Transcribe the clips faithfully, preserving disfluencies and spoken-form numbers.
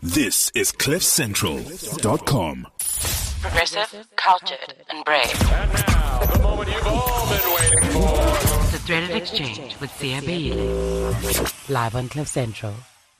This is cliff central dot com. Progressive, cultured, and brave. And now, the moment you've all been waiting for. The Threaded Exchange with Sia Beile. Live on Cliff Central.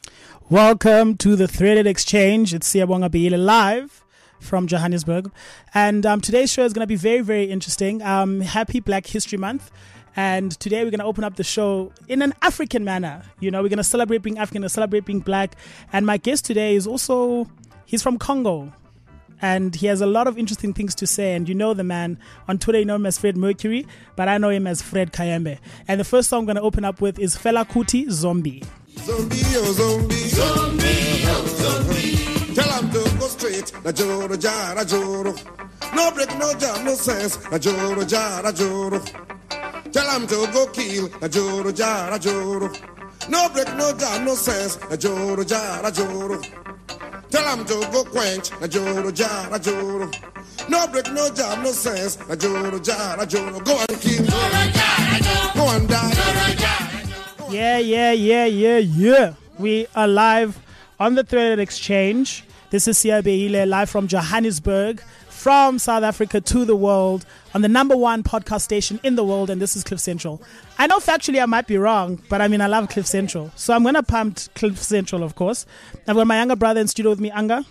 Welcome to the Threaded Exchange. It's Siyabonga Beile live from Johannesburg. And um, today's show is going to be very, very interesting. Um, happy Black History Month. And today we're going to open up the show in an African manner. You know, we're going to celebrate being African, to celebrate being Black. And my guest today is also, he's from Congo. And he has a lot of interesting things to say. And you know the man. On Twitter, you know him as Fred Mercury. But I know him as Fred Kayembe. And the first song I'm going to open up with is Fela Kuti, Zombie. Zombie, oh zombie, zombie, oh zombie. Tell him to go straight, na joro jara joro. No break, no jam, no sense, na joro jara joro. Tell him to go kill, na joro jara joro. No break, no jam, no sense, na joro jara joro. Tell him to go quench, na joro jara joro. No break, no jam, no sense, na joro jara joro. Go and kill, go and die. Yeah, yeah, yeah, yeah, yeah. We are live on the Threaded Exchange. This is Sia Beile live from Johannesburg, from South Africa to the world, on the number one podcast station in the world, and this is Cliff Central. I know factually I might be wrong, but I mean, I love Cliff Central. So I'm going to pump Cliff Central, of course. I've got my younger brother in studio with me, Anga.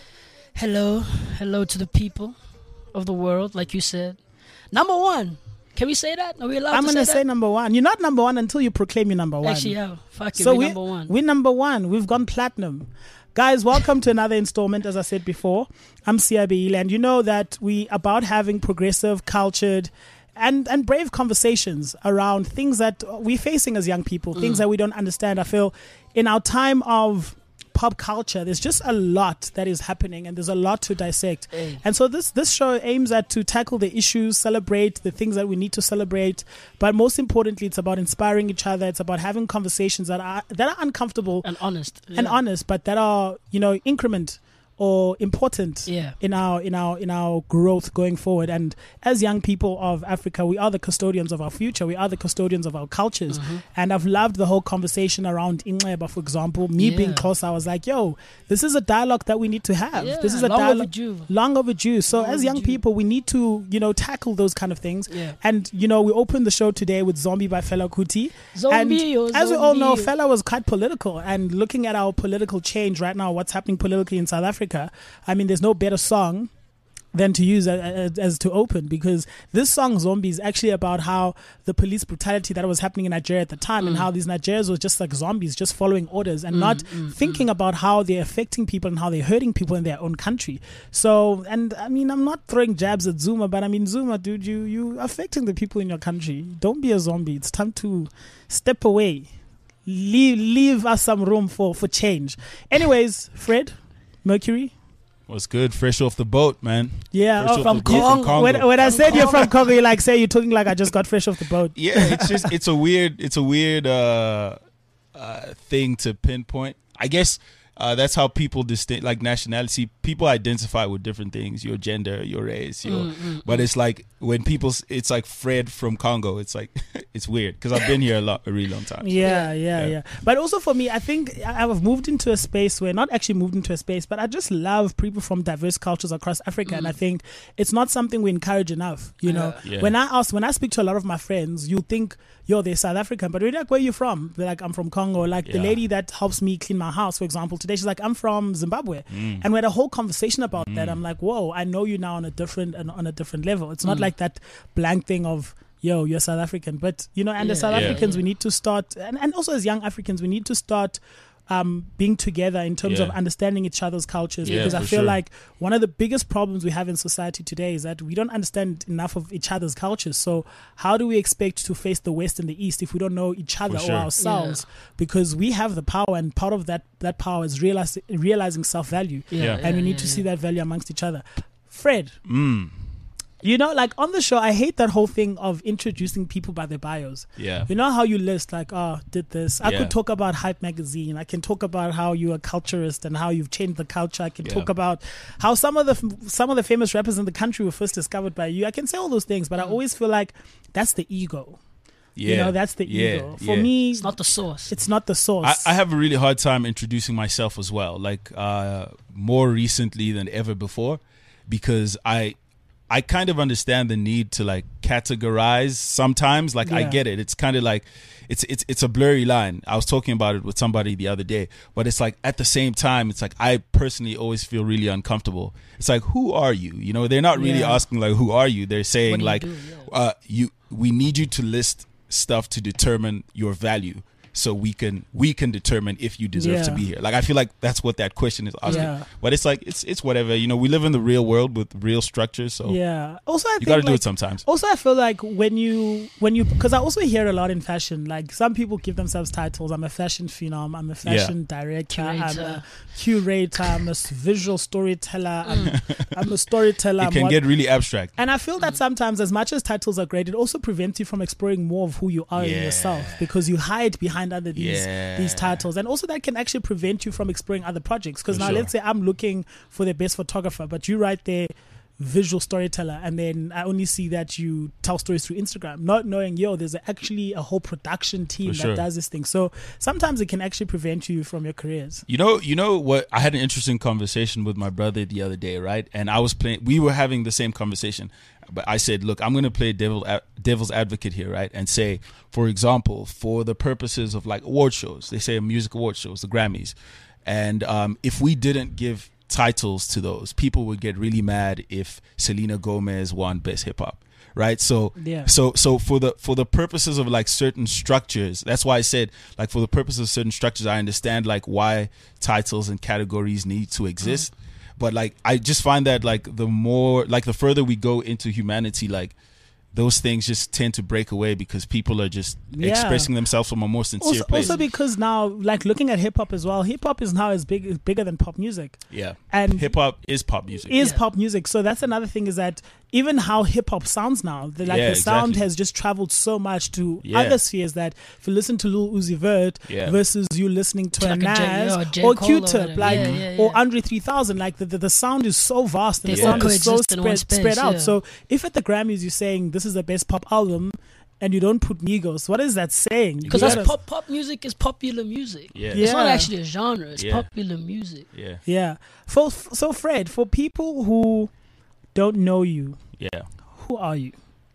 Hello. Hello to the people of the world, like you said. Number one. Can we say that? Are we allowed I'm to gonna say say that? number one. You're not number one until you proclaim you're number one. Actually, yeah. Fuck it, so we're we, number one. We're number one. We've gone platinum. Guys, welcome to another installment, as I said before. I'm Sia Beile, and you know that we about having progressive, cultured, and, and brave conversations around things that we're facing as young people, mm. things that we don't understand. I feel in our time of pop culture, there's just a lot that is happening, and there's a lot to dissect. Hey. And so this this show aims at to tackle the issues, celebrate the things that we need to celebrate, but most importantly, it's about inspiring each other. It's about having conversations that are that are uncomfortable and honest, and yeah. honest, but that are, you know, increment or important yeah. in our in our in our growth going forward. And as young people of Africa, we are the custodians of our future. We are the custodians of our cultures. Mm-hmm. And I've loved the whole conversation around Inxeba, for example. Me yeah. being close, I was like, yo, this is a dialogue that we need to have. Yeah, this is a long dialogue overdue. long overdue. So long as young overdue. people, we need to, you know, tackle those kind of things. Yeah. And, you know, we opened the show today with Zombie by Fela Kuti. Zombie, and oh, as we all know, zombie. Fela was quite political. And looking at our political change right now, what's happening politically in South Africa, I mean, there's no better song than to use as, as to open, because this song Zombie is actually about how the police brutality that was happening in Nigeria at the time, mm. and how these Nigerians were just like zombies, just following orders and mm, not mm, thinking mm. about how they're affecting people and how they're hurting people in their own country. So, and I mean, I'm not throwing jabs at Zuma, but I mean, Zuma, dude, you you affecting the people in your country. Don't be a zombie. It's time to step away. Leave leave us some room for for change. Anyways, Fred Mercury. What's good? Fresh off the boat, man. Yeah, Fresh oh, off from, the boat Congo. from Congo. When, when I said you're from Congo, you like say you're talking like I just got fresh off the boat. Yeah, it's just it's a weird it's a weird uh, uh, thing to pinpoint. I guess uh, that's how people distinct like nationality. People identify with different things: your gender, your race. Your, Mm, mm, but it's like when people, it's like Fred from Congo. It's like it's weird because I've been here a lot, a really long time. So. Yeah, yeah, Yeah. yeah. But also for me, I think I- I've moved into a space where, not actually moved into a space, but I just love people from diverse cultures across Africa. And I think it's not something we encourage enough. You know, Yeah. when I ask, when I speak to a lot of my friends, you think, yo, they're South African, but we're like, where are you from? They're like, I'm from Congo. Like the Yeah. lady that helps me clean my house, for example, today, she's like, I'm from Zimbabwe. Mm. And we had a whole conversation about that. I'm like, whoa, I know you now on a different, on a different level. It's not Mm. like that blank thing of, yo, you're South African. But, you know, and Yeah. as South Yeah. Africans, we need to start, and, and also as young Africans, we need to start um, being together in terms Yeah. of understanding each other's cultures. Yeah, because I for feel sure. like one of the biggest problems we have in society today is that we don't understand enough of each other's cultures. So how do we expect to face the West and the East if we don't know each other For sure. or ourselves? Because we have the power, and part of that, that power is realize, realizing self-value. Yeah. And we need to see that value amongst each other. Fred, Mm. you know, like on the show, I hate that whole thing of introducing people by their bios. Yeah. You know how you list like, oh, did this. I Yeah. could talk about Hype Magazine. I can talk about how you're a culturist and how you've changed the culture. I can Yeah. talk about how some of the some of the famous rappers in the country were first discovered by you. I can say all those things, but I always feel like that's the ego. Yeah. You know, that's the Yeah. ego. For Yeah. me, It's not the source. it's not the source. I, I have a really hard time introducing myself as well, like uh, more recently than ever before, because I I kind of understand the need to like categorize sometimes. Like I Yeah. get it. It's kind of like it's it's it's a blurry line. I was talking about it with somebody the other day, but it's like at the same time, it's like I personally always feel really uncomfortable. It's like, who are you? You know, they're not really Yeah. asking like, who are you? They're saying What do you like, do? Yeah. uh, you we need you to list stuff to determine your value, so we can we can determine if you deserve to Yeah. be here. Like I feel like that's what that question is asking. Yeah. But it's like it's it's whatever. You know, we live in the real world with real structures, so yeah. Also, I you think got to do like, it sometimes. Also, I feel like when you when you because I also hear a lot in fashion. Like some people give themselves titles. I'm a fashion phenom. I'm a fashion director. I'm Curator. a curator. I'm a s- visual storyteller. I'm, I'm a storyteller. It I'm can what- get really abstract. And I feel that sometimes, as much as titles are great, it also prevents you from exploring more of who you are in Yeah. yourself because you hide behind other these Yeah. these titles, and also that can actually prevent you from exploring other projects. Because For now, sure. let's say I'm looking for the best photographer, but you write there visual storyteller, and then I only see that you tell stories through Instagram, not knowing yo, there's actually a whole production team For that sure. does this thing. So sometimes it can actually prevent you from your careers. You know, you know what? I had an interesting conversation with my brother the other day, right? And I was playing. We were having the same conversation, but I said, "Look, I'm going to play devil devil's advocate here, right? And say, for example, for the purposes of like award shows, they say music award shows, the Grammys, and um, if we didn't give titles to those, people would get really mad if Selena Gomez won Best Hip Hop." Right, so Yeah. so so for the for the purposes of like certain structures, that's why I said like for the purposes of certain structures, I understand like why titles and categories need to exist, but like I just find that like the more like the further we go into humanity, like those things just tend to break away because people are just Yeah. expressing themselves from a more sincere Also, place. also because now, like looking at hip hop as well, hip hop is now as big bigger than pop music. yeah, And hip hop is pop music. is Yeah. pop music. So that's another thing, is that even how hip hop sounds now, the, like Yeah, the sound exactly. has just traveled so much to Yeah. other spheres that if you listen to Lil Uzi Vert Yeah. versus you listening to a Like a J- Nas or J. or Cole or Q-Tip, whatever. like Yeah, yeah, or yeah. Andre three thousand, like the, the, the sound is so vast and They the all sound is so coexist in one spread, space, spread out. yeah. So if at the Grammys you're saying this is the best pop album and you don't put Migos, what is that saying? Because You that's gotta- pop. Pop music is popular music. Yeah. It's not Yeah. actually a genre. It's Yeah. popular music. Yeah, Yeah. For, so Fred, for people who don't know you, yeah. who are you?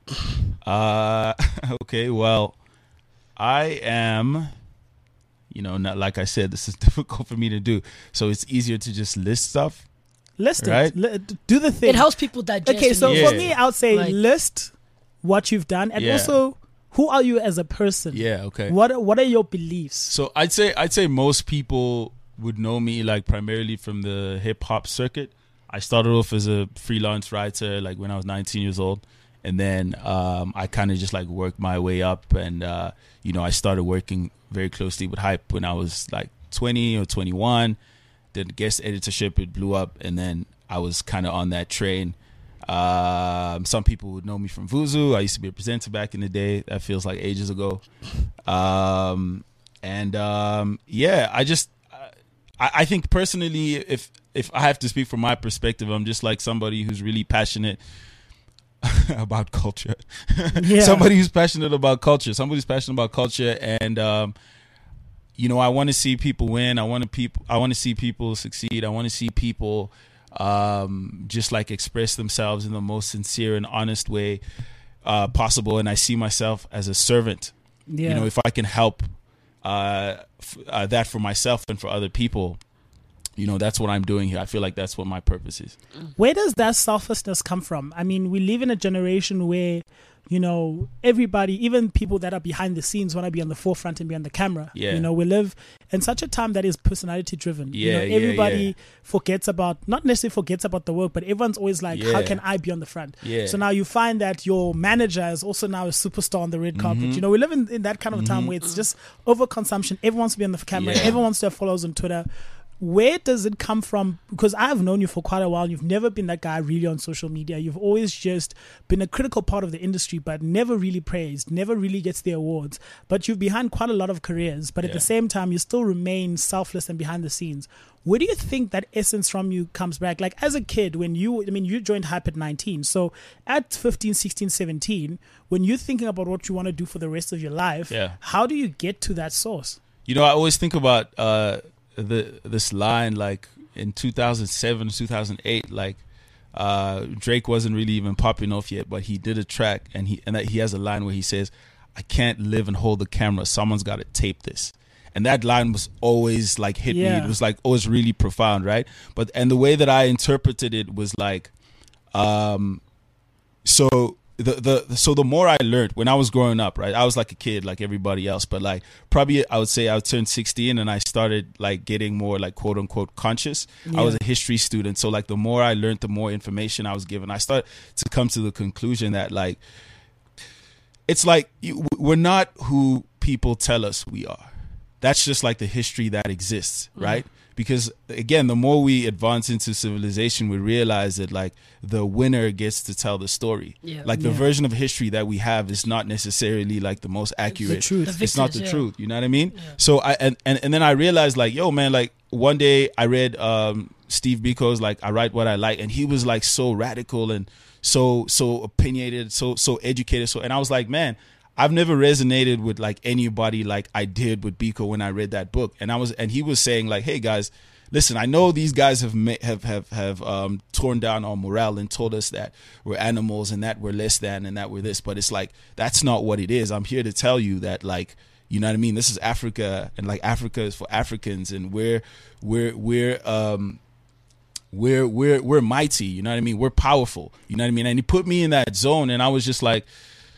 Uh, okay. Well, I am. You know, not like I said, this is difficult for me to do, so it's easier to just list stuff. List Right. it. Li- do the thing. It helps people digest. Okay, so and Yeah. for me, I would say Like- list what you've done, and Yeah. also who are you as a person? Yeah. Okay. What What are your beliefs? So I'd say I'd say most people would know me like primarily from the hip hop circuit. I started off as a freelance writer like when I was nineteen years old, and then um, I kind of just like worked my way up, and uh, you know I started working very closely with Hype when I was like twenty or twenty-one. Did guest editorship, it blew up, and then I was kind of on that train. Um, some people would know me from Vuzu. I used to be a presenter back in the day. That feels like ages ago. Um, and um, yeah, I just I, I think personally, if if I have to speak from my perspective, I'm just like somebody who's really passionate about culture. Yeah. Somebody who's passionate about culture. Somebody who's passionate about culture, and um, you know, I want to see people win. I want to people. I want to see people succeed. I want to see people um, just like express themselves in the most sincere and honest way uh, possible. And I see myself as a servant. Yeah. You know, if I can help uh, f- uh, that for myself and for other people, you know, that's what I'm doing here. I feel like that's what my purpose is. Where does that selflessness come from? I mean, we live in a generation where, you know, everybody, even people that are behind the scenes, want to be on the forefront and be on the camera. Yeah. You know, we live in such a time that is personality driven. you Yeah, know, yeah, everybody yeah. forgets about, not necessarily forgets about the work, but everyone's always like, how Yeah. can I be on the front? Yeah. So now you find that your manager is also now a superstar on the red carpet. Mm-hmm. You know, we live in, in that kind of time where it's just overconsumption. Everyone wants to be on the camera. Yeah. Everyone wants to have followers on Twitter. where does it come from? Because I've known you for quite a while. You've never been that guy really on social media. You've always just been a critical part of the industry, but never really praised, never really gets the awards. But you're behind quite a lot of careers, but at Yeah. the same time, you still remain selfless and behind the scenes. Where do you think that essence from you comes back? Like as a kid, when you, I mean, you joined Hype at nineteen. So at fifteen, sixteen, seventeen, when you're thinking about what you want to do for the rest of your life, Yeah. how do you get to that source? You know, I always think about uh, the this line like in two thousand seven, two thousand eight, like uh, Drake wasn't really even popping off yet, but he did a track and he and that he has a line where he says, "I can't live and hold the camera. Someone's got to tape this." And that line was always like hit me. Yeah. It was like always really profound, right? But and the way that I interpreted it was like, um, so. The, the so the more I learned when I was growing up, right, I was like a kid like everybody else, but like probably I would say I turned sixteen and I started like getting more like quote unquote conscious. Yeah. I was a history student, so like the more I learned, the more information I was given. I started to come to the conclusion that like it's like you, we're not who people tell us we are. That's just like the history that exists, right? Because again, the more we advance into civilization, we realize that like the winner gets to tell the story. Yeah. Like the Yeah. version of history that we have is not necessarily like the most accurate. truth. The It's not victors, the yeah. truth. You know what I mean? So I and, and and then I realized like, yo, man, like one day I read um, Steve Biko's like I Write What I Like, and he was like so radical and so so opinionated, so so educated. So and I was like, man, I've never resonated with like anybody like I did with Biko when I read that book. And I was, and he was saying like, hey guys, listen, I know these guys have ma- have have have um, torn down our morale and told us that we're animals and that we're less than and that we're this, but it's like that's not what it is. I'm here to tell you that like, you know what I mean? This is Africa, and like Africa is for Africans, and we're we're we're um we're we're we're mighty. You know what I mean? We're powerful. You know what I mean? And he put me in that zone, and I was just like.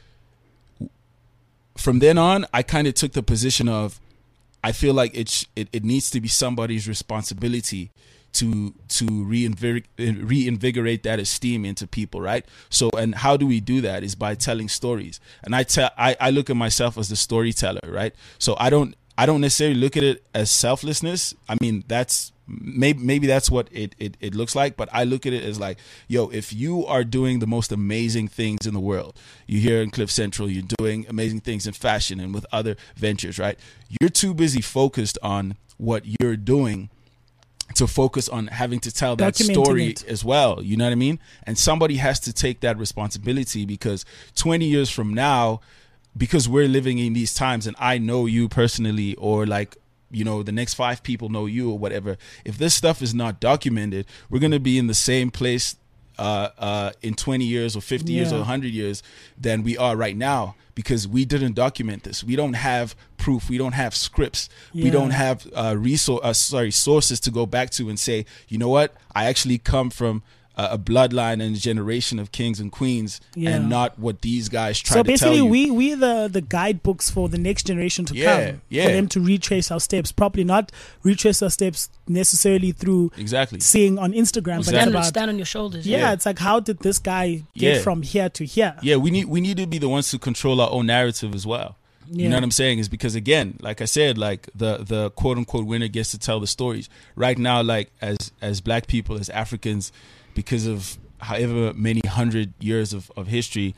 From then on, I kind of took the position of, I feel like it's, it it needs to be somebody's responsibility to to reinvigorate, reinvigorate that esteem into people, right? So, and how do we do that is by telling stories. And I tell, I, I look at myself as the storyteller, right? So I don't I don't necessarily look at it as selflessness. I mean, that's maybe maybe that's what it, it, it looks like, but I look at it as like, yo, if you are doing the most amazing things in the world, you here in Cliff Central, you're doing amazing things in fashion and with other ventures, right? You're too busy focused on what you're doing to focus on having to tell that Documenting story it. as well. You know what I mean? And somebody has to take that responsibility, because twenty years from now, because we're living in these times and I know you personally, or like, you know, the next five people know you or whatever, if this stuff is not documented, we're going to be in the same place uh, uh, in twenty years or fifty years or Yeah. one hundred years than we are right now, because we didn't document this. We don't have proof. We don't have scripts. We Yeah. don't have uh, resource, uh, sorry, sources to go back to and say, you know what, I actually come from a, a bloodline and a generation of kings and queens, Yeah. and not what these guys try So to tell basically, you. we we the the guidebooks for the next generation to Yeah, come, yeah. for them to retrace our steps properly, not retrace our steps necessarily through Exactly. seeing on Instagram, but it's Stand, about stand on your shoulders. yeah, Yeah. it's like, how did this guy get Yeah. from here to here? Yeah, we need we need to be the ones to control our own narrative as well. You Yeah. know what I'm saying? Is because again, like I said, like the the quote unquote winner gets to tell the stories. Right now, like as as black people, as Africans, because of however many hundred years of, of history,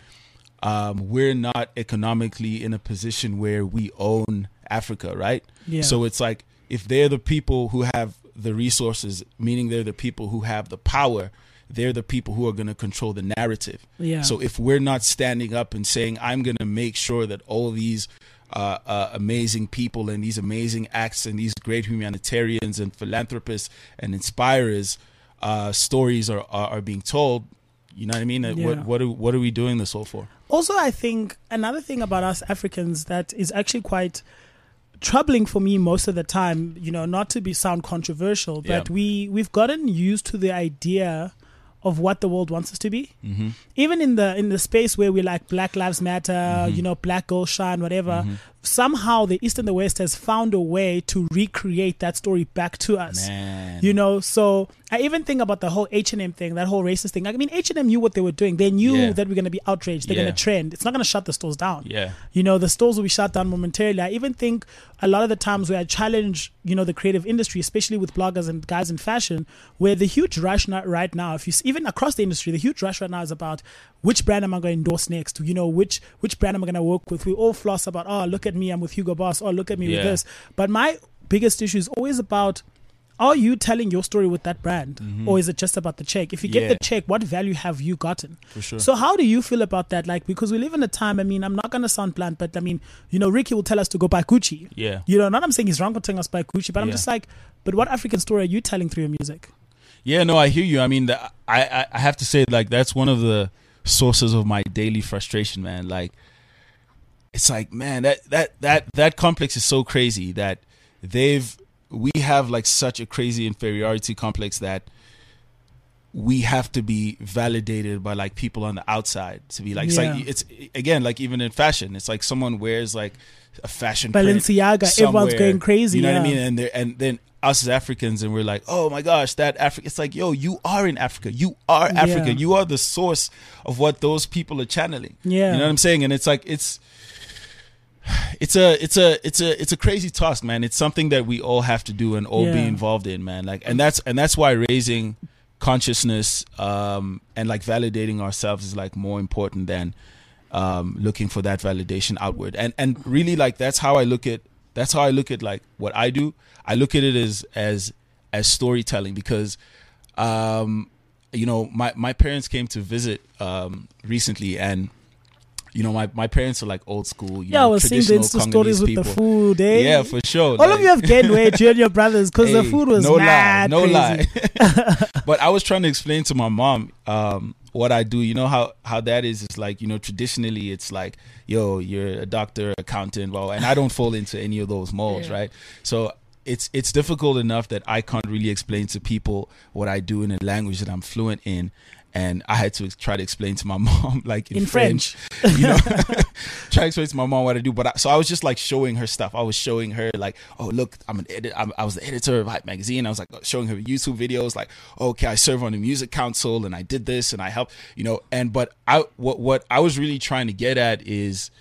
um, we're not economically in a position where we own Africa, right? Yeah. So it's like, if they're the people who have the resources, meaning they're the people who have the power, they're the people who are going to control the narrative. Yeah. So if we're not standing up and saying, I'm going to make sure that all these uh, uh, amazing people and these amazing acts and these great humanitarians and philanthropists and inspirers, uh, stories are, are, are being told, you know what I mean? Uh, Yeah. What, what, are, what are we doing this all for? Also, I think another thing about us Africans that is actually quite troubling for me most of the time, you know, not to be sound controversial, but Yeah. we we've gotten used to the idea of what the world wants us to be. Mm-hmm. Even in the in the space where we like Black Lives Matter, you know, Black Girls Shine, whatever, somehow the East and the West has found a way to recreate that story back to us. Man. You know, so I even think about the whole H and M thing, that whole racist thing. I mean, H and M knew what they were doing. They knew Yeah. that we're going to be outraged. They're Yeah. going to trend. It's not going to shut the stores down. Yeah. You know, the stores will be shut down momentarily. I even think a lot of the times where I challenge, you know, the creative industry, especially with bloggers and guys in fashion, where the huge rush not right now, if you see, even across the industry, the huge rush right now is about which brand am I going to endorse next? You know, which which brand am I going to work with? We all floss about, oh, look at me, I'm with Hugo Boss. Oh, look at me Yeah. with this. But my biggest issue is always about, are you telling your story with that brand, Mm-hmm. or is it just about the check? If you get Yeah. the check, what value have you gotten? For sure. So how do you feel about that? Like, because we live in a time, I mean, I'm not going to sound blunt, but I mean, you know, Ricky will tell us to go buy Gucci. Yeah. You know, not I'm saying he's wrong for telling us to buy Gucci, but I'm Yeah. just like, but what African story are you telling through your music? Yeah, no, I hear you. I mean, the, I, I I have to say, like, that's one of the sources of my daily frustration, man. Like, it's like, man, that that that that complex is so crazy that they've we have like such a crazy inferiority complex that we have to be validated by like people on the outside to be like, it's Yeah. like it's again like even in fashion, it's like someone wears like a fashion print Balenciaga, everyone's somewhere, going crazy. You know yeah. what I mean? And they and then us as Africans, and we're like, oh my gosh, that Africa. It's like, yo, you are in Africa. You are Yeah. Africa. You are the source of what those people are channeling. Yeah. You know what I'm saying? And it's like it's it's a it's a it's a it's a crazy task, man. It's something that we all have to do and all be Yeah. involved in, man. Like, and that's and that's why raising consciousness um and like validating ourselves is like more important than um looking for that validation outward. And and really, like, that's how I look at that's how I look at like what I do. I look at it as as as storytelling, because um you know, my my parents came to visit um recently, and you know, my, my parents are like old school, you Yeah, I know, was seeing the traditional Insta stories Congolese with people. the food, eh? Yeah, for sure. All Like, of you have gained weight, you and your brothers, because the hey, food was no mad lie, no crazy. lie. But I was trying to explain to my mom um, what I do. You know how how that is. It's like, you know, traditionally it's like, yo, you're a doctor, accountant, well, and I don't fall into any of those molds, Yeah. right? So it's it's difficult enough that I can't really explain to people what I do in a language that I'm fluent in. And I had to try to explain to my mom, like in, In French, you know, try to explain to my mom what I do. But I, so I was just like showing her stuff. I was showing her like, oh, look, I'm an edit. I'm, I was the editor of Hype Magazine. I was like showing her YouTube videos, like, oh, okay, I serve on the music council, and I did this, and I helped, you know. And but I, what what I was really trying to get at is,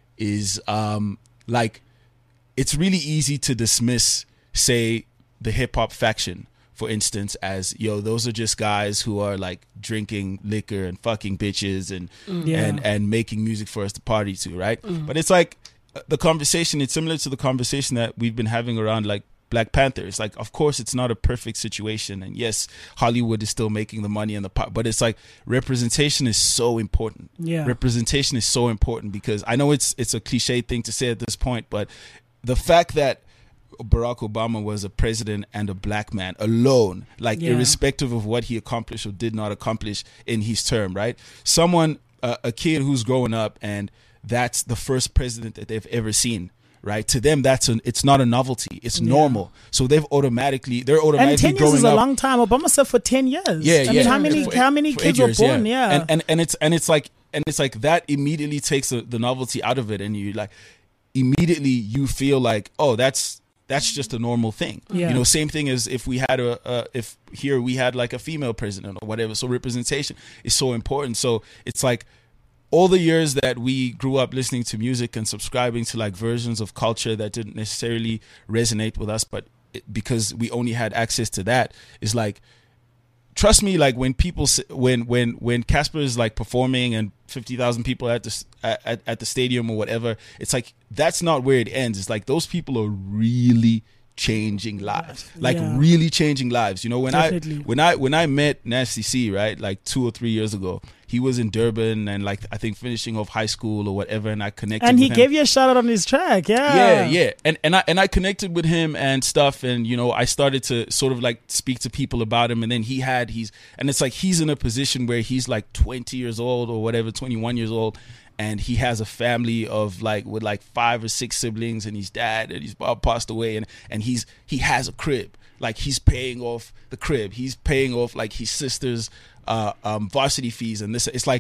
is um like, it's really easy to dismiss, say, the hip hop faction, for instance, as, yo, those are just guys who are like drinking liquor and fucking bitches and Yeah. and and making music for us to party to, right? But it's like uh, the conversation, it's similar to the conversation that we've been having around like Black Panther. It's like, of course, it's not a perfect situation, and yes, Hollywood is still making the money and the pot, but it's like representation is so important. Yeah. Representation is so important, because I know it's it's a cliche thing to say at this point, but the fact that Barack Obama was a president and a black man alone, like Yeah. irrespective of what he accomplished or did not accomplish in his term, right? Someone, uh, a kid who's growing up and that's the first president that they've ever seen, right? To them, that's an, it's not a novelty. It's Yeah. normal. So they've automatically, they're automatically And ten years growing is a up. long time. Obama served for ten years. Yeah, I yeah. mean, how many For- how many for kids eight were years, born? Yeah. And, and and it's and it's like and it's like that immediately takes the, the novelty out of it, and you like immediately you feel like, oh, that's that's just a normal thing. Yeah. You know, same thing as if we had a uh, if here we had like a female president or whatever. So representation is so important. So it's like all the years that we grew up listening to music and subscribing to like versions of culture that didn't necessarily resonate with us, but it, because we only had access to that, is like, trust me, like when people s- when when when Casper is like performing and fifty thousand people at the s- at, at the stadium or whatever, it's like that's not where it ends. It's like those people are really changing lives, like Yeah. really changing lives. You know, when Definitely. I when I when I met Nasty C, right, like two or three years ago, he was in Durban and like I think finishing off high school or whatever, and I connected. And he with him. gave you a shout out on his track. Yeah. Yeah, yeah, and and I and I connected with him and stuff, and you know I started to sort of like speak to people about him, and then he had he's and it's like he's in a position where he's like twenty years old or whatever, twenty-one years old, and he has a family of like with like five or six siblings, and his dad and his mom passed away, and and he's he has a crib, like he's paying off the crib, he's paying off like his sister's uh um varsity fees, and this it's like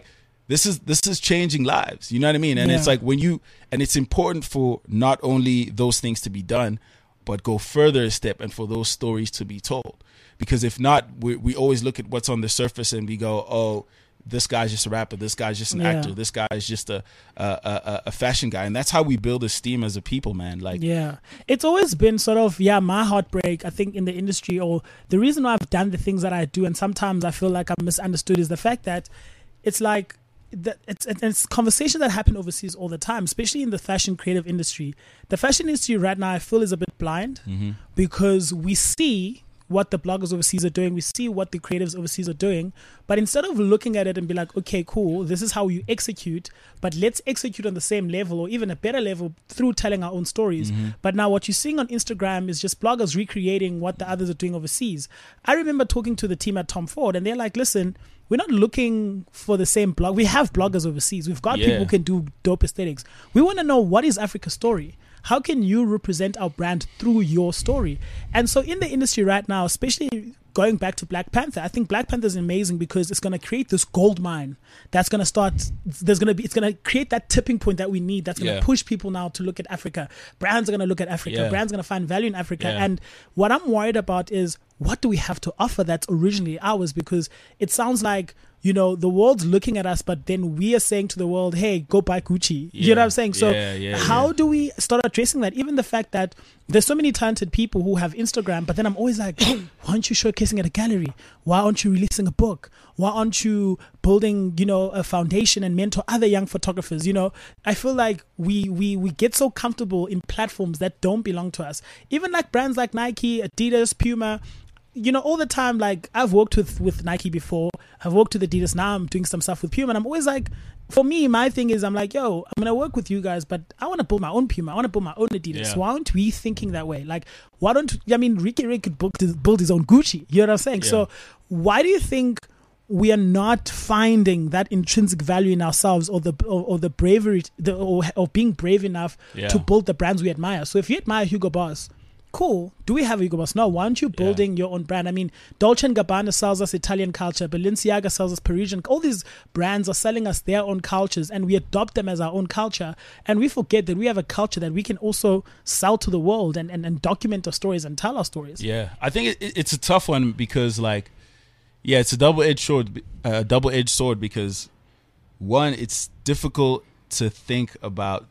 this is this is changing lives. You know what I mean? And Yeah. it's like when you and it's important for not only those things to be done, but go further a step and for those stories to be told. Because if not, we we always look at what's on the surface and we go, oh, this guy's just a rapper, this guy's just an Yeah. actor, this guy is just a, a a a fashion guy, and that's how we build esteem as a people, man. Like, Yeah. It's always been sort of, yeah, my heartbreak, I think, in the industry, or the reason why I've done the things that I do, and sometimes I feel like I'm misunderstood, is the fact that it's like, that it's, it's conversations that happen overseas all the time, especially in the fashion creative industry. The fashion industry right now, I feel, is a bit blind because we see what the bloggers overseas are doing, we see what the creatives overseas are doing, but instead of looking at it and be like, okay, cool, this is how you execute, but let's execute on the same level or even a better level through telling our own stories. But now what you're seeing on Instagram is just bloggers recreating what the others are doing overseas. I remember talking to the team at Tom Ford, and they're like, listen, we're not looking for the same blog. We have bloggers overseas. We've got Yeah. people who can do dope aesthetics. We want to know, what is Africa's story? How can you represent our brand through your story? And so in the industry right now, especially going back to Black Panther, I think Black Panther is amazing because it's going to create this gold mine that's going to start, there's going to be, it's going to create that tipping point that we need, that's going to Yeah. push people now to look at Africa. Brands are going to look at Africa. Yeah. Brands are going to find value in Africa. Yeah. And what I'm worried about is, what do we have to offer that's originally ours? Because it sounds like, you know, the world's looking at us, but then we are saying to the world, hey, go buy Gucci. You know what I'm saying? So Yeah, yeah, how yeah. do we start addressing that? Even the fact that there's so many talented people who have Instagram, but then I'm always like, why aren't you showcasing at a gallery? Why aren't you releasing a book? Why aren't you building, you know, a foundation and mentor other young photographers? You know, I feel like we we we get so comfortable in platforms that don't belong to us. Even like brands like Nike, Adidas, Puma, you know, all the time, like I've worked with, with Nike before, I've worked with Adidas, now I'm doing some stuff with Puma, and I'm always like, for me, my thing is, I'm like, yo, I'm going to work with you guys, but I want to build my own Puma, I want to build my own Adidas. Yeah. So why aren't we thinking that way? Like, why don't, I mean, Ricky Rick could build his, build his own Gucci, you know what I'm saying? Yeah. So why do you think we are not finding that intrinsic value in ourselves, or the or, or the bravery, the, or, or being brave enough Yeah. to build the brands we admire? So if you admire Hugo Boss, cool. Do we have a Hugo Boss? No. Why aren't you building your own brand? I mean, Dolce and Gabbana sells us Italian culture. Balenciaga sells us Parisian. All these brands are selling us their own cultures, and we adopt them as our own culture. And we forget that we have a culture that we can also sell to the world and, and, and document our stories and tell our stories. Yeah, I think it, it- it's a tough one because, like, yeah, it's a double-edged sword. Uh, double-edged sword because, one, it's difficult to think about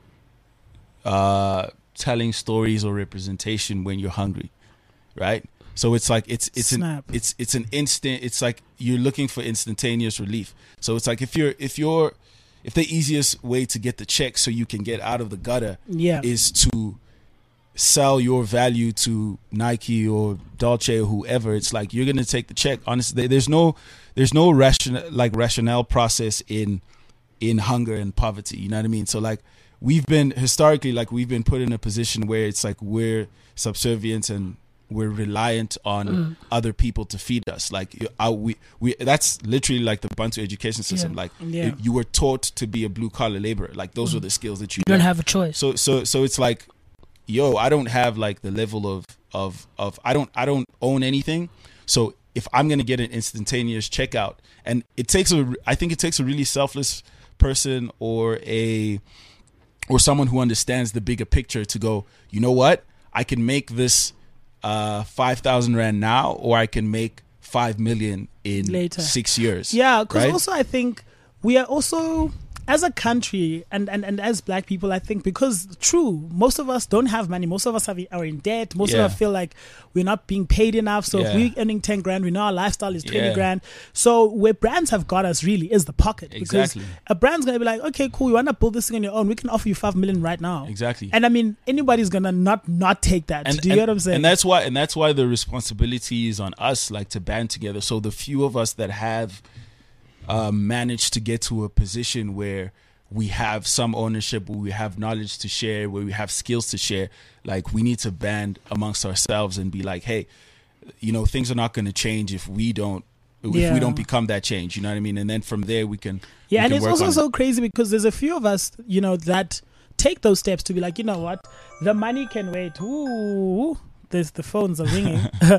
uh, telling stories or representation when you're hungry, right? So it's like it's it's Snap. an it's it's an instant. It's like you're looking for instantaneous relief. So it's like if you're if you're if the easiest way to get the check so you can get out of the gutter Yeah. is to sell your value to Nike or Dolce or whoever, it's like you're gonna take the check. Honestly, there's no there's no ration like rationale process in in hunger and poverty. You know what I mean? So like we've been historically like we've been put in a position where it's like we're subservient and we're reliant on Mm. other people to feed us. Like you- our, we we that's literally like the Bantu education system. Yeah. Like Yeah. you, you were taught to be a blue collar laborer. Like those were the skills that you You don't learned. have a choice. So so so it's like, yo, I don't have like the level of of of I don't I don't own anything. So if I'm gonna get an instantaneous checkout, and it takes a I think it takes a really selfless person or a or someone who understands the bigger picture to go, you know what, I can make this uh five thousand rand now, or I can make five million in Later. six years. Yeah, because right? also I think we are also, as a country and, and, and as black people, I think because true, most of us don't have money. Most of us have, are in debt. Most Yeah. of us feel like we're not being paid enough. So if Yeah. we're earning ten grand, we know our lifestyle is twenty Yeah. grand. So where brands have got us really is the pocket. Exactly. Because a brand's going to be like, okay, cool, you want to build this thing on your own. We can offer you five million right now. Exactly. And I mean, anybody's going to not not take that. And, Do you and, get what I'm saying? And that's why, and that's why the responsibility is on us, like to band together. So the few of us that have uh, managed to get to a position where we have some ownership, where we have knowledge to share, where we have skills to share, like we need to band amongst ourselves and be like, hey, you know, things are not going to change if we don't, if Yeah. we don't become that change. You know what I mean? And then from there we can, Yeah, we and can it's work also on so it. crazy because there's a few of us, you know, that take those steps to be like, you know what, the money can wait. Ooh, the, the phones are ringing.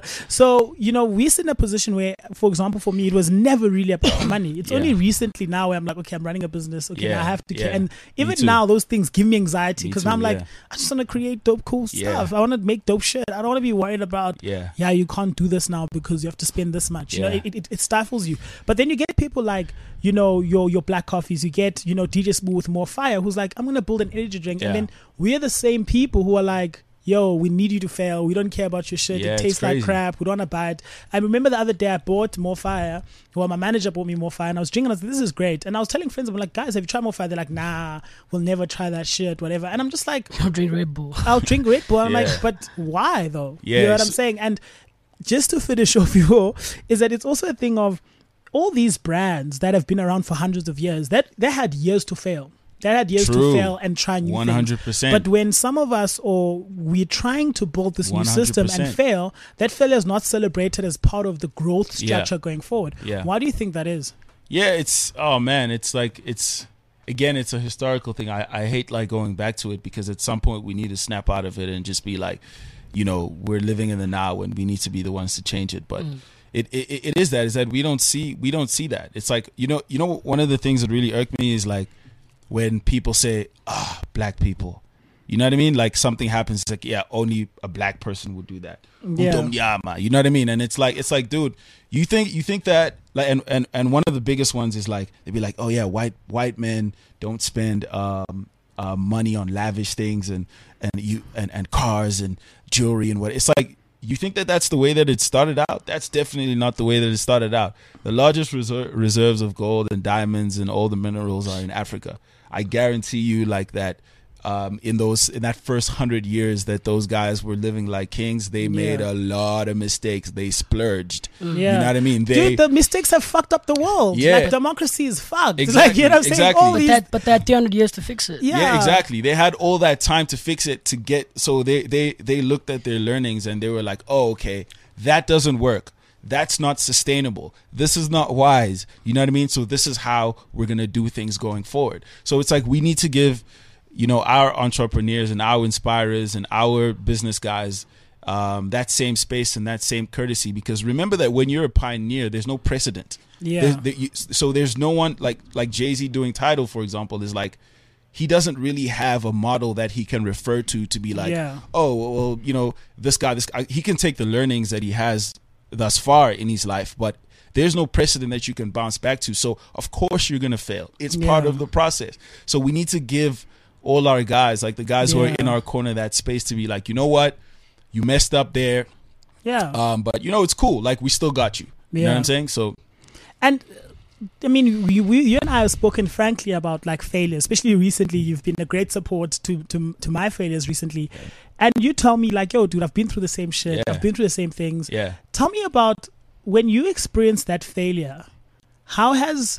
So, you know, we're in a position where, for example, for me, it was never really about money. It's Yeah. only recently now where I'm like, okay, I'm running a business. Okay, Yeah, now I have to. yeah. And even too. now, those things give me anxiety Me because too, I'm like, yeah. I just want to create dope, cool Yeah. stuff. I want to make dope shit. I don't want to be worried about, Yeah. yeah, you can't do this now because you have to spend this much. You know, Yeah. it, it, it stifles you. But then you get people like, you know, your your Black Coffees. You get, you know, D J Smooth with More Fire, who's like, I'm gonna build an energy drink, Yeah. and then we're the same people who are like, yo, we need you to fail. We don't care about your shit. Yeah, it it's tastes like crazy. crap. We don't want to buy it. I remember the other day I bought More Fire. Well, my manager bought me More Fire, and I was drinking. I was like, this is great. And I was telling friends, I'm like, guys, have you tried More Fire? They're like, nah, we'll never try that shit, whatever. And I'm just like, Don't drink Red Bull. I'll drink Red Bull. I'm Yeah. like, but why though? Yeah, You know what I'm it's- saying? And just to finish off your, is that it's also a thing of all these brands that have been around for hundreds of years, that they had years to fail. They had years True. to fail and try new one things. hundred percent. But when some of us, or we're trying to build this new system and one hundred percent. fail, that failure is not celebrated as part of the growth Yeah. structure going forward. Yeah. Why do you think that is? Yeah, it's oh man, it's like it's again, it's a historical thing. I, I hate like going back to it because at some point we need to snap out of it and just be like, you know, we're living in the now and we need to be the ones to change it. But Mm. it, it it is that is that we don't see we don't see that. It's like you know you know one of the things that really irked me is like when people say ah black people. You know what I mean? Like something happens, it's like, yeah, only a black person would do that. Yeah. Utomnyama. You know what I mean? And it's like, it's like, dude, you think, you think that, like, and, and, and one of the biggest ones is like, they'd be like, oh yeah, white, white men don't spend, um, uh, money on lavish things and, and you, and, and cars and jewelry and what. It's like, you think that that's the way that it started out? That's definitely not the way that it started out. The largest reser- reserves of gold and diamonds and all the minerals are in Africa. I guarantee you like that. Um, in those in that first hundred years that those guys were living like kings, they made Yeah. a lot of mistakes. They splurged. Yeah. You know what I mean? They, Dude, the mistakes have fucked up the world. Yeah. Like democracy is fucked. Like, Exactly, you know what I'm saying? exactly. All But these, That, but they had three hundred years to fix it. yeah. yeah. exactly. They had all that time to fix it to get. So they they they looked at their learnings and they were like, oh, okay, that doesn't work. That's not sustainable. This is not wise. You know what I mean? So this is how we're gonna do things going forward. So it's like we need to give, you know, our entrepreneurs and our inspirers and our business guys um, that same space and that same courtesy. Because remember that when you're a pioneer, there's no precedent. Yeah. There's- there- you- so there's no one like like Jay-Z doing Tidal, for example, is like he doesn't really have a model that he can refer to to be like, Yeah. oh, well, you know, this guy, this guy, he can take the learnings that he has thus far in his life, but there's no precedent that you can bounce back to. So of course you're gonna fail. It's part Yeah. of the process. So we need to give all our guys, like the guys who are Yeah. in our corner, that space to be like, you know what, you messed up there, Yeah. um, but you know it's cool. Like we still got you. You know Yeah. what I'm saying? So And uh, I mean, we, we, you and I have spoken frankly about like failure, especially recently. You've been a great support to to, to my failures recently, and you tell me like, yo, dude, I've been through the same shit. Yeah. I've been through the same things. yeah. Tell me about when you experienced that failure. How has,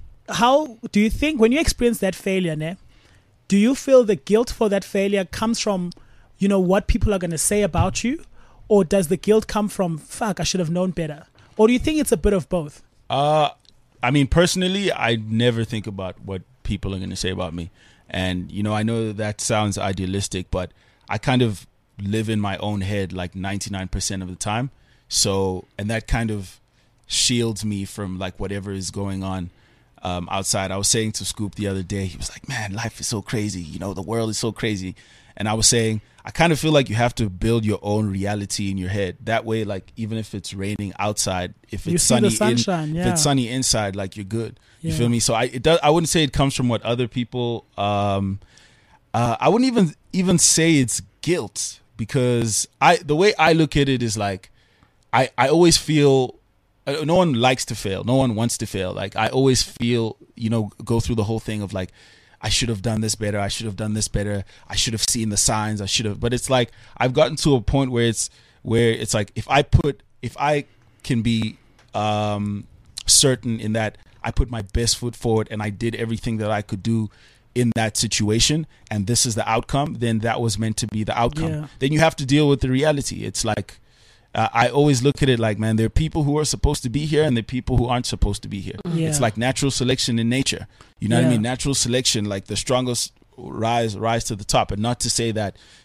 how do you think when you experience that failure, ne, do you feel the guilt for that failure comes from, you know, what people are going to say about you, or does the guilt come from, fuck, I should have known better, or do you think it's a bit of both? Uh, I mean, personally, I never think about what people are going to say about me. And, you know, I know that, that sounds idealistic, but I kind of live in my own head like ninety-nine percent of the time. So, and that kind of shields me from like whatever is going on um, outside. I was saying to Scoop the other day, he was like, man, life is so crazy. You know, the world is so crazy. And I was saying, I kind of feel like you have to build your own reality in your head. That way, like, even if it's raining outside, if You it's see the sunny, in, sunshine, if yeah. it's sunny inside, like you're good. You Yeah. feel me? So I, it does, I wouldn't say it comes from what other people, um, uh, I wouldn't even, even say it's guilt, because I, the way I look at it is like, I, I always feel, uh, no one likes to fail. No one wants to fail. Like I always feel, you know, go through the whole thing of like, I should have done this better. I should have done this better. I should have seen the signs. I should have, but it's like, I've gotten to a point where it's, where it's like, if I put, if I can be, um, certain in that I put my best foot forward and I did everything that I could do in that situation, and this is the outcome, then that was meant to be the outcome. Yeah. Then you have to deal with the reality. It's like, uh, I always look at it like, man, there are people who are supposed to be here and there are people who aren't supposed to be here. Yeah. It's like natural selection in nature. You know what Yeah. I mean? Natural selection, like the strongest rise rise to the top. And not to say that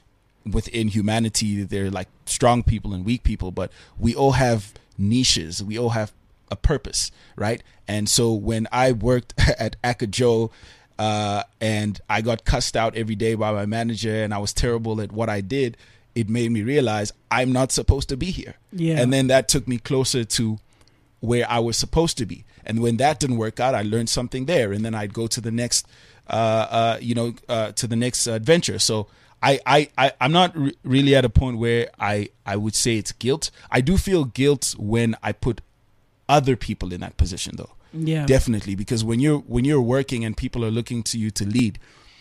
within humanity, there are like strong people and weak people, but we all have niches. We all have a purpose, right? And so when I worked at Akajo, uh, and I got cussed out every day by my manager, and I was terrible at what I did, it made me realize I'm not supposed to be here. Yeah. And then that took me closer to where I was supposed to be. And when that didn't work out, I learned something there, and then I'd go to the next, uh, uh, you know, uh, to the next adventure. So I, I, I I'm not re- really at a point where I, I would say it's guilt. I do feel guilt when I put other people in that position, though. Yeah, definitely, because when you're when you're working and people are looking to you to lead,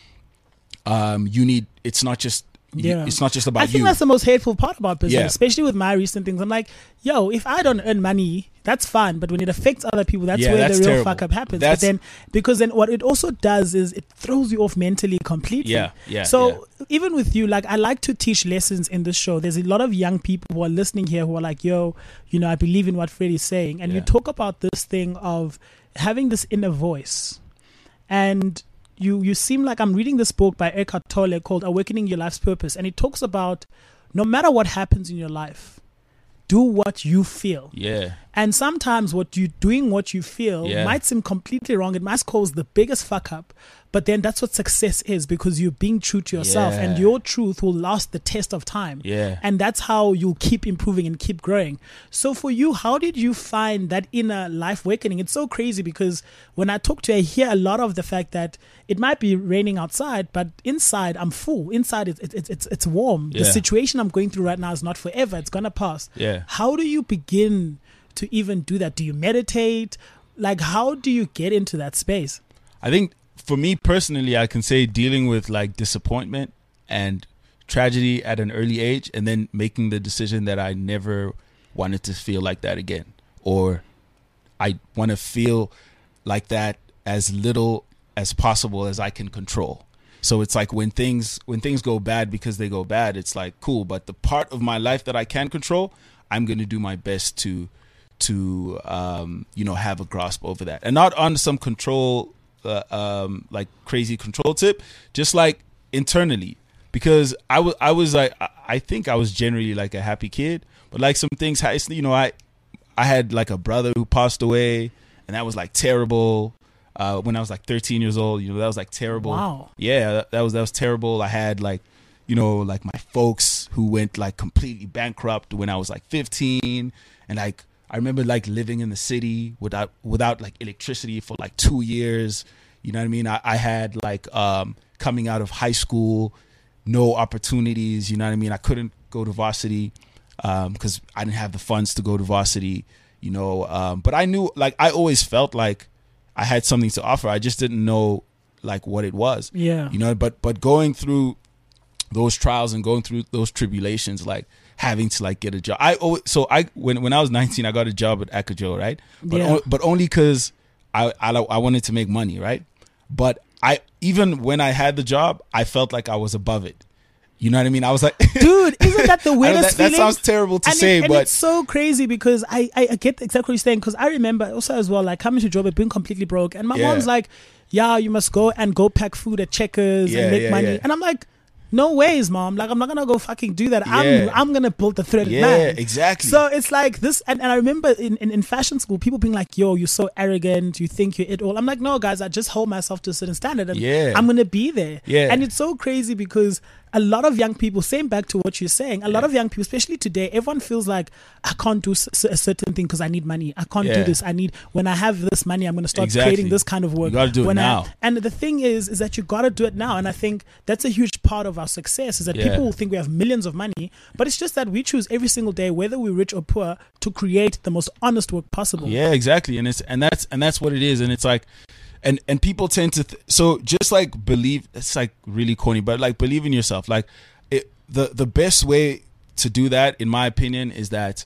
um, you need. It's not just. Yeah. It's not just about you. I think you. that's the most hateful part about business, Yeah. especially with my recent things. I'm like, yo, if I don't earn money, that's fine. But when it affects other people, that's Yeah, where that's the real terrible. fuck up happens. That's- but then, because then what it also does is it throws you off mentally completely. Yeah, yeah, So yeah. even with you, like, I like to teach lessons in this show. There's a lot of young people who are listening here who are like, yo, you know, I believe in what Freddie's saying. And you Yeah. talk about this thing of having this inner voice. And you you seem like, I'm reading this book by Eckhart Tolle called Awakening Your Life's Purpose, and it talks about no matter what happens in your life, do what you feel. Yeah. And sometimes what you doing what you feel Yeah. might seem completely wrong. It might cause the biggest fuck up, but then that's what success is, because you're being true to yourself, Yeah. and your truth will last the test of time. Yeah. And that's how you'll keep improving and keep growing. So for you, how did you find that inner life awakening? It's so crazy, because when I talk to you, I hear a lot of the fact that it might be raining outside, but inside I'm full. Inside it's it's it's, it's warm. The Yeah. situation I'm going through right now is not forever. It's gonna pass. Yeah. How do you begin to even do that? Do you meditate? Like, how do you get into that space? I think for me personally, I can say dealing with like disappointment and tragedy at an early age, and then making the decision that I never wanted to feel like that again, or I want to feel like that as little as possible as I can control. So it's like when things when things go bad because they go bad, it's like cool, but the part of my life that I can control, I'm going to do my best to to um, you know, have a grasp over that, and not on some control uh, um, like crazy control tip, just like internally, because I was I was like I- I think I was generally like a happy kid, but like some things, ha- you know, I I had like a brother who passed away, and that was like terrible. Uh, when I was like thirteen years old, you know, that was like terrible. Wow. Yeah, that, that was that was terrible. I had like, you know, like my folks who went like completely bankrupt when I was like fifteen, and like I remember like living in the city without without like electricity for like two years. You know what I mean? I, I had like um, coming out of high school, no opportunities. You know what I mean? I couldn't go to varsity because um, I didn't have the funds to go to varsity. You know, um, but I knew, like, I always felt like I had something to offer. I just didn't know like what it was. Yeah. You know, but but going through those trials and going through those tribulations, like having to like get a job. I always, so I when when I was nineteen, I got a job at Akajo, right? But Yeah. o- but only because I, I I wanted to make money, right? But I even when I had the job, I felt like I was above it. You know what I mean? I was like, Dude, isn't that the I know weirdest that, that feeling? sounds terrible to and say, it, and but it's so crazy, because I, I, I get exactly what you're saying, because I remember also as well, like coming to Joburg, being completely broke, and my Yeah. mom's like, yeah, you must go and go pack food at Checkers Yeah, and make yeah, money. yeah. And I'm like, no ways, mom. Like, I'm not gonna go fucking do that. Yeah. I'm I'm gonna build the threaded yeah, man. exactly. So it's like this, and, and I remember in, in, in fashion school, people being like, yo, you're so arrogant, you think you're it all. I'm like, no, guys, I just hold myself to a certain standard, and Yeah. I'm gonna be there. Yeah. And it's so crazy, because a lot of young people, same back to what you're saying, a lot of young people, especially today, everyone feels like, I can't do s- a certain thing because I need money. I can't do Yeah. this. I need, when I have this money, I'm going to start Exactly. creating this kind of work. You gotta do it when I- now. and the thing is, is that you got to do it now. And I think that's a huge part of our success, is that Yeah. people will think we have millions of money, but it's just that we choose every single day, whether we're rich or poor, to create the most honest work possible. Yeah, exactly, and it's and that's and that's what it is, and it's like, and and people tend to th- so just like believe. It's like really corny, but like believe in yourself. Like it, the the best way to do that, in my opinion, is that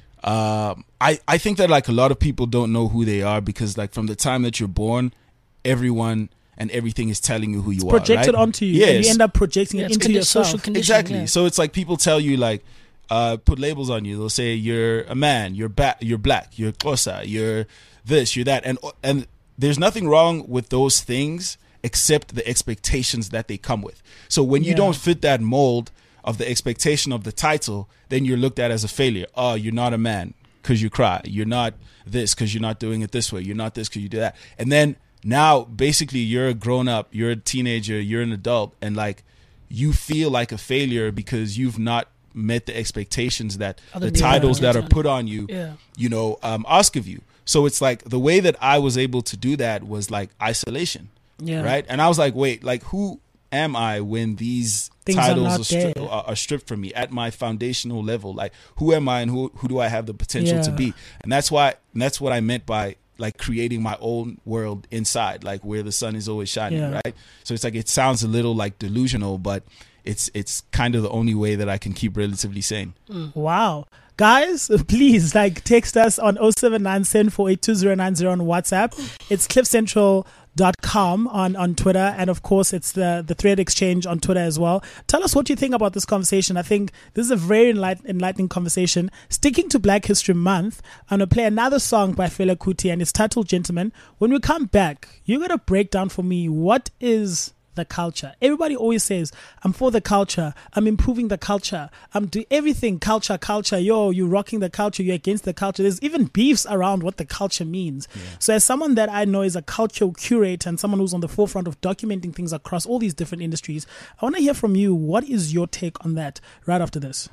um, I I think that like a lot of people don't know who they are, because like from the time that you're born, everyone and everything is telling you who you are. Projected right? onto you, Yes. and you end up projecting Yeah, it it's into condi- yourself. social conditioning. Exactly. Yeah. So it's like people tell you like, uh, put labels on you. They'll say you're a man, you're ba- you're black, you're Xhosa, you're this, you're that, and and there's nothing wrong with those things except the expectations that they come with. So when you Yeah. don't fit that mold of the expectation of the title, then you're looked at as a failure. Oh, you're not a man because you cry. You're not this because you're not doing it this way. You're not this because you do that. And then now basically you're a grown up, you're a teenager, you're an adult, and like you feel like a failure because you've not met the expectations that Other the people titles are that are put on you, Yeah. you know, um, ask of you. So it's like the way that I was able to do that was like isolation, Yeah. right? And I was like, wait, like who am I when these Things are titles not are, stri- there. are, are stripped from me at my foundational level? Like who am I and who who do I have the potential to Yeah. be? And that's why and that's what I meant by like creating my own world inside, like where the sun is always shining, Yeah. right? So it's like it sounds a little like delusional, but it's it's kind of the only way that I can keep relatively sane. Wow. Guys, please like text us on oh seven nine seven four eight two oh nine oh on WhatsApp. It's cliff central dot com on, on Twitter, and of course it's the, the Thread Exchange on Twitter as well. Tell us what you think about this conversation. I think this is a very enlight- enlightening conversation. Sticking to Black History Month, I'm going to play another song by Fela Kuti, and it's titled Gentleman. When we come back, you're going to break down for me what is the culture. Everybody always says, I'm for the culture, I'm improving the culture, I'm doing everything culture, culture, yo, you're rocking the culture, you're against the culture. There's even beefs around what the culture means. Yeah. So as someone that I know is a cultural curator and someone who's on the forefront of documenting things across all these different industries, I want to hear from you. What is your take on that right after this?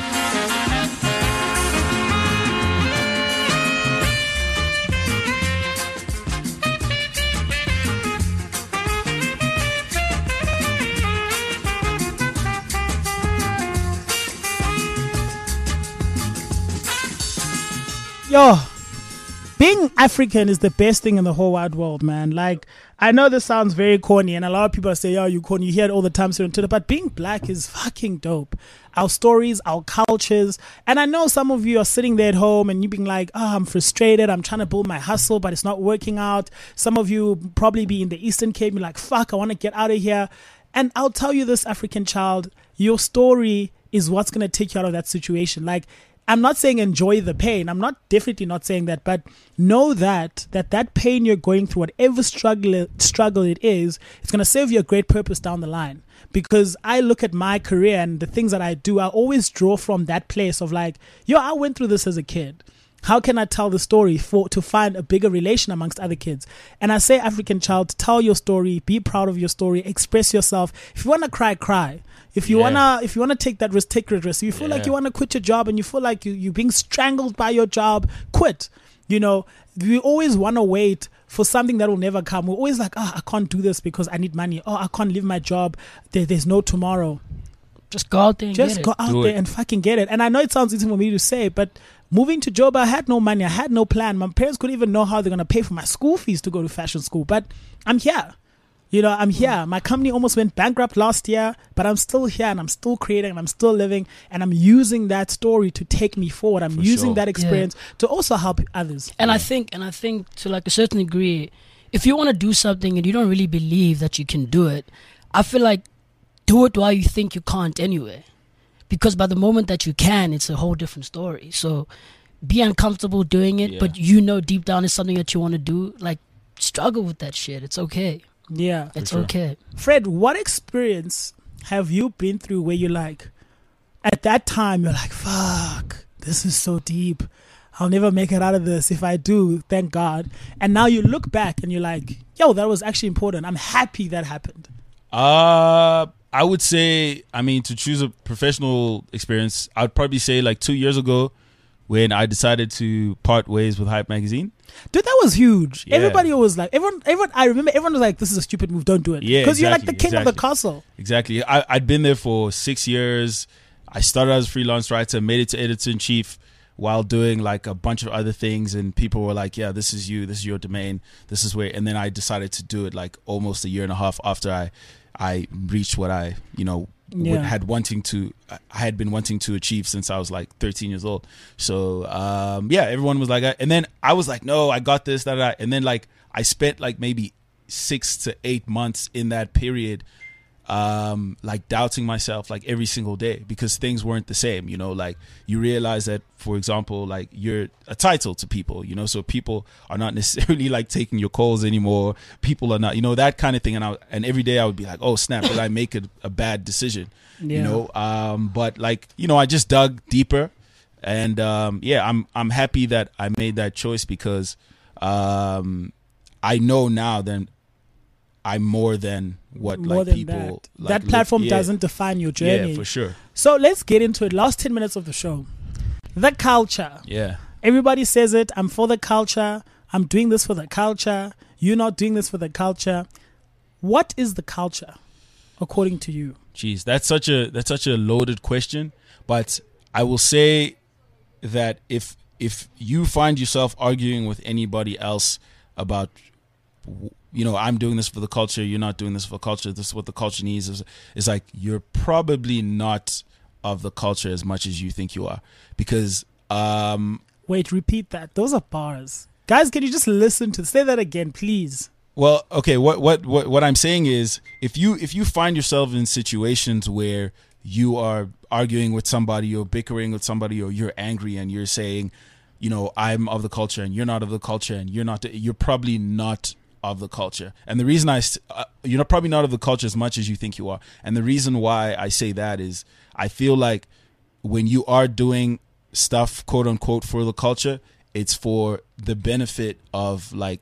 Yo, being African is the best thing in the whole wide world, man. Like, I know this sounds very corny, and a lot of people say, yo, you corny. You hear it all the time on Twitter, but being black is fucking dope. Our stories, our cultures. And I know some of you are sitting there at home and you being like, oh, I'm frustrated. I'm trying to build my hustle, but it's not working out. Some of you probably be in the Eastern Cape. You're like, fuck, I want to get out of here. And I'll tell you this, African child, your story is what's going to take you out of that situation. Like, I'm not saying enjoy the pain. I'm not definitely not saying that, but know that that that pain you're going through, whatever struggle struggle it is, it's going to serve you a great purpose down the line. Because I look at my career and the things that I do, I always draw from that place of like, yo, I went through this as a kid. How can I tell the story for to find a bigger relation amongst other kids? And I say, African child, tell your story, be proud of your story, express yourself. If you want to cry, cry. If you Yeah. wanna, if you wanna take that risk, take that risk. If you feel like Yeah. you wanna quit your job and you feel like you you're being strangled by your job, quit. You know, we always wanna wait for something that will never come. We're always like, oh, I can't do this because I need money. Oh, I can't leave my job. There, there's no tomorrow. Just go out there and Just get go it. out Do there it. and fucking get it. And I know it sounds easy for me to say, but moving to Joburg, I had no money. I had no plan. My parents couldn't even know how they're going to pay for my school fees to go to fashion school. But I'm here. You know, I'm here. My company almost went bankrupt last year, but I'm still here and I'm still creating and I'm still living and I'm using that story to take me forward. I'm For using sure. that experience to also help others. And I think, and I think to like a certain degree, if you want to do something and you don't really believe that you can do it, I feel like do it while you think you can't anyway. Because by the moment that you can, it's a whole different story. So be uncomfortable doing it, Yeah. but you know deep down it's something that you want to do. Like, struggle with that shit. It's okay. Yeah. It's sure. okay. Fred, what experience have you been through where you're like, at that time, you're like, fuck, this is so deep. I'll never make it out of this. If I do, thank God. And now you look back and you're like, yo, that was actually important. I'm happy that happened. Uh, I would say, I mean, to choose a professional experience, I'd probably say like two years ago when I decided to part ways with Hype Magazine. Dude, that was huge. Yeah. Everybody was like, everyone, everyone, I remember everyone was like, this is a stupid move. Don't do it. Yeah, Because you're like the exactly, king of the exactly. castle. Exactly. I, I'd been there for six years. I started as a freelance writer, made it to editor-in-chief while doing like a bunch of other things. And people were like, yeah, this is you. This is your domain. This is where. And then I decided to do it like almost a year and a half after I, I reached what I, you know, would- Yeah. had wanting to, I had been wanting to achieve since I was like thirteen years old. So, um, yeah, everyone was like, and then I was like, no, I got this, that, that. And then like I spent like maybe six to eight months in that period um, like doubting myself like every single day because things weren't the same. You know, like you realize that, for example, like you're a title to people, you know, so people are not necessarily like taking your calls anymore. People are not, you know, that kind of thing. And I, and every day I would be like, oh snap, did I make a, a bad decision? Yeah. You know, um, but like, you know, I just dug deeper and, um, yeah, I'm, I'm happy that I made that choice because, um, I know now then I'm more than what More like than people that. like, that look- platform yeah. doesn't define your journey. Yeah, for sure. So let's get into it. Last ten minutes of the show. The culture. Yeah. Everybody says it. I'm for the culture. I'm doing this for the culture. You're not doing this for the culture. What is the culture, according to you? Jeez, that's such a that's such a loaded question. But I will say that if if you find yourself arguing with anybody else about, you know, I'm doing this for the culture, you're not doing this for the culture, this is what the culture needs, is, is like you're probably not of the culture as much as you think you are. Because um Wait, repeat that. Those are bars. Guys, can you just listen to say that again, please? Well, okay, what what what what I'm saying is if you if you find yourself in situations where you are arguing with somebody or bickering with somebody or you're angry and you're saying, you know, I'm of the culture and you're not of the culture and you're not the, you're probably not of the culture. And the reason I s- uh, you're not probably not of the culture as much as you think you are. And the reason why I say that is I feel like when you are doing stuff quote unquote for the culture, it's for the benefit of like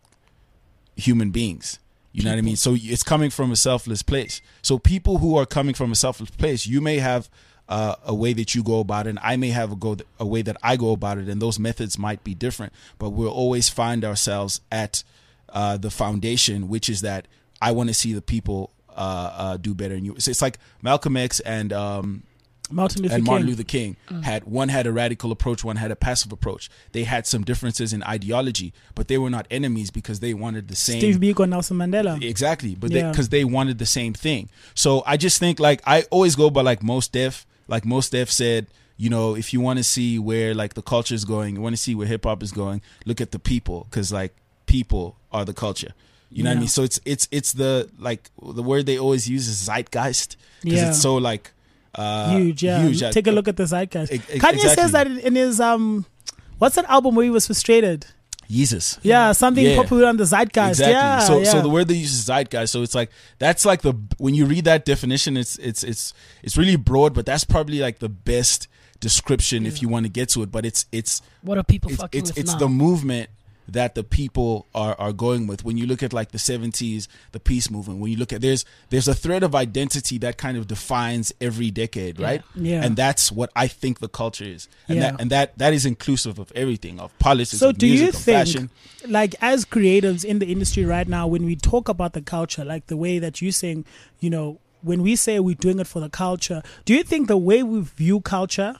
human beings. You know what I mean? So it's coming from a selfless place. So people who are coming from a selfless place, you may have uh, a way that you go about it, and I may have a go a way that I go about it, and those methods might be different. But we'll always find ourselves at uh, the foundation, which is that I want to see the people uh, uh, do better than you. So it's like Malcolm X and um, Martin Luther and King. Martin Luther King had one had a radical approach, one had a passive approach. They had some differences in ideology, but they were not enemies because they wanted the same. Steve Biko, Nelson Mandela. Exactly, but Yeah. because they, they wanted the same thing. So I just think like I always go by like Mos Def. Like Mos Def said, you know, if you want to see where like the culture is going, you want to see where hip hop is going, look at the people, because like people are the culture. You know what I Yeah. mean? So it's it's it's the like the word they always use is zeitgeist because Yeah. it's so like uh, huge, yeah. huge. Take a look at the zeitgeist. Ex- ex- Kanye exactly. says that in in his um, what's that album where he was frustrated? Jesus. Yeah, something Yeah. popular on the zeitgeist. Exactly. Yeah, so yeah. so the word they use is zeitgeist. So it's like that's like the when you read that definition, it's it's it's it's really broad, but that's probably like the best description if you want to get to it. But it's it's What are people it's fucking it's, with it's now? the movement that the people are, are going with. When you look at like the seventies, the peace movement, when you look at there's there's a thread of identity that kind of defines every decade, right? Yeah. And that's what I think the culture is. And Yeah. that and that that is inclusive of everything, of politics, So of do music, you of think, fashion. like as creatives in the industry right now, when we talk about the culture, like the way that you're saying, you know, when we say we're doing it for the culture, do you think the way we view culture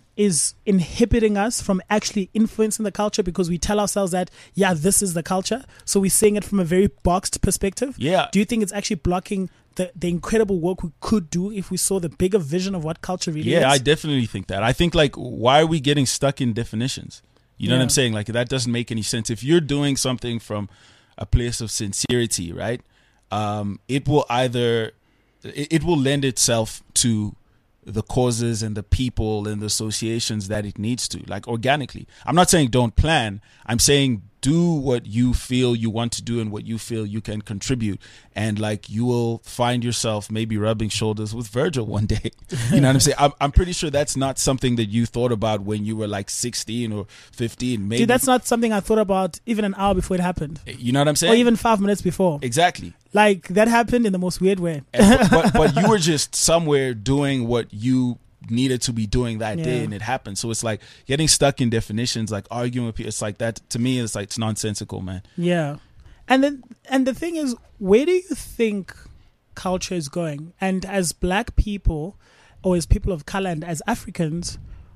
is inhibiting us from actually influencing the culture because we tell ourselves that, yeah, this is the culture? So we're seeing it from a very boxed perspective? Yeah. Do you think it's actually blocking the, the incredible work we could do if we saw the bigger vision of what culture really is? Yeah, I definitely think that. I think like why are we getting stuck in definitions? You know what Yeah. I'm saying? Like that doesn't make any sense. If you're doing something from a place of sincerity, right? Um, it will either it, it will lend itself to the causes and the people and the associations that it needs to, like organically. I'm not saying don't plan. I'm saying do what you feel you want to do and what you feel you can contribute. And like you will find yourself maybe rubbing shoulders with Virgil one day. You know what I'm saying? I'm, I'm pretty sure that's not something that you thought about when you were like sixteen or fifteen. Maybe Dude, that's not something I thought about even an hour before it happened. you know what I'm saying? Or even five minutes before. Exactly. Like, that happened in the most weird way. And- but, but but you were just somewhere doing what you needed to be doing that day, Yeah. and it happened. So it's like getting stuck in definitions, like arguing with people. It's like that to me. It's like it's nonsensical, man. Yeah. And then, and the thing is, where do you think culture is going? And as black people, or as people of color, and as Africans,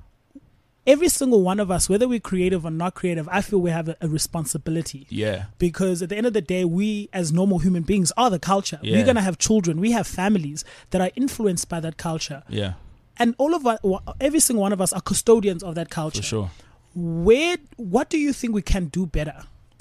every single one of us, whether we're creative or not creative, I feel we have a, a responsibility. Yeah, Because at the end of the day, we as normal human beings are the culture. Yeah. We're going to have children. We have families that are influenced by that culture. yeah, And all of us, every single one of us are custodians of that culture. for sure. Where, what do you think we can do better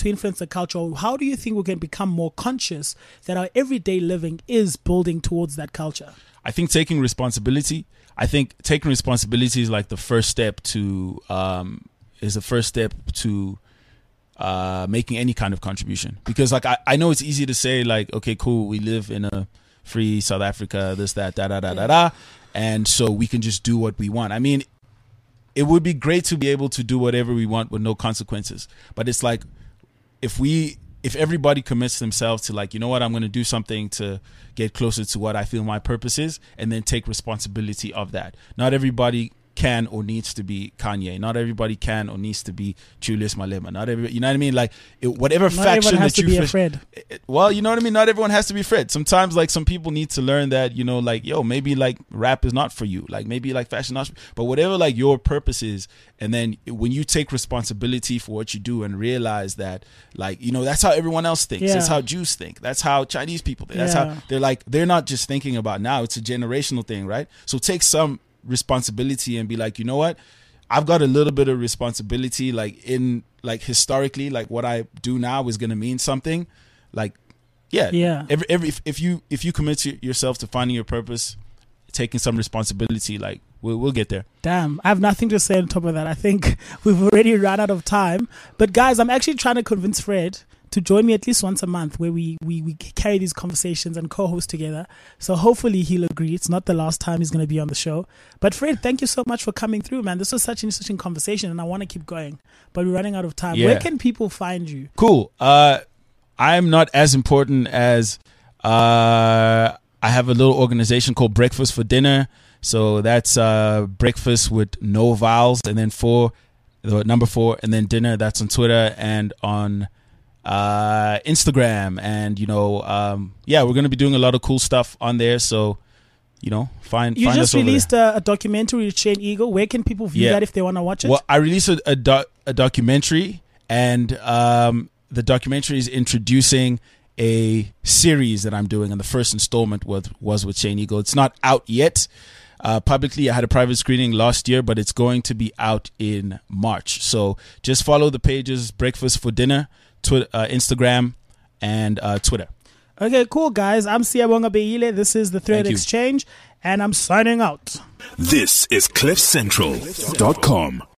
to influence the culture? Or how do you think we can become more conscious that our everyday living is building towards that culture? I think taking responsibility. I think taking responsibility is like the first step to um, is the first step to uh, making any kind of contribution. Because like I, I know it's easy to say like, okay, cool, we live in a free South Africa, this, that, da, da, da, da, da, and so we can just do what we want. I mean, it would be great to be able to do whatever we want with no consequences. But it's like if we if everybody commits themselves to like, you know what, I'm going to do something to get closer to what I feel my purpose is, and then take responsibility of that. Not everybody can or needs to be Kanye. Not everybody can or needs to be Julius Malema. Not every, you know what I mean? Like it, whatever Not faction everyone has that to you be a fish- Fred. it- well, you know what I mean? Not everyone has to be Fred. Sometimes like some people need to learn that, you know, like, yo, maybe like rap is not for you. Like maybe like fashion not, but whatever like your purpose is. And then when you take responsibility for what you do and realize that, like, you know, that's how everyone else thinks. Yeah. That's how Jews think. That's how Chinese people think. That's Yeah. how they're like, they're not just thinking about now. It's a generational thing, right? So take some responsibility and be like, you know what? I've got a little bit of responsibility, like in like historically, like what I do now is going to mean something. Like, yeah, Yeah. Every, every if, if you if you commit to yourself to finding your purpose, taking some responsibility, like we'll we'll get there. Damn, I have nothing to say on top of that. I think we've already run out of time. But guys, I'm actually trying to convince Fred to join me at least once a month where we, we, we carry these conversations and co-host together. So hopefully he'll agree. It's not the last time he's going to be on the show. But Fred, thank you so much for coming through, man. This was such an interesting conversation and I want to keep going. But we're running out of time. Yeah. Where can people find you? Cool. Uh, I'm not as important as uh, I have a little organization called Breakfast for Dinner. So that's uh, breakfast with no vowels and then four, the number four, and then dinner. That's on Twitter and on uh Instagram, and you know um yeah, we're gonna be doing a lot of cool stuff on there, so you know find You find just us over released there. a, a documentary with Shane Eagle. Where can people view Yeah. that if they want to watch it? Well, I released a, a, doc, a documentary, and um the documentary is introducing a series that I'm doing, and the first installment was was with Shane Eagle. It's not out yet uh publicly. I had a private screening last year, but it's going to be out in March, so just follow the pages Breakfast for Dinner, Twitter, uh, Instagram, and uh, Twitter. Okay, cool, guys. I'm Siyabonga Beile. This is the Thread Thank you. Exchange, and I'm signing out. This is cliff central dot com.